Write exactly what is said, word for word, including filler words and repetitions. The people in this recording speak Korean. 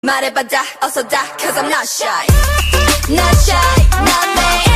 말해봐 다 어서 다 Cause I'm not shy Not shy, not me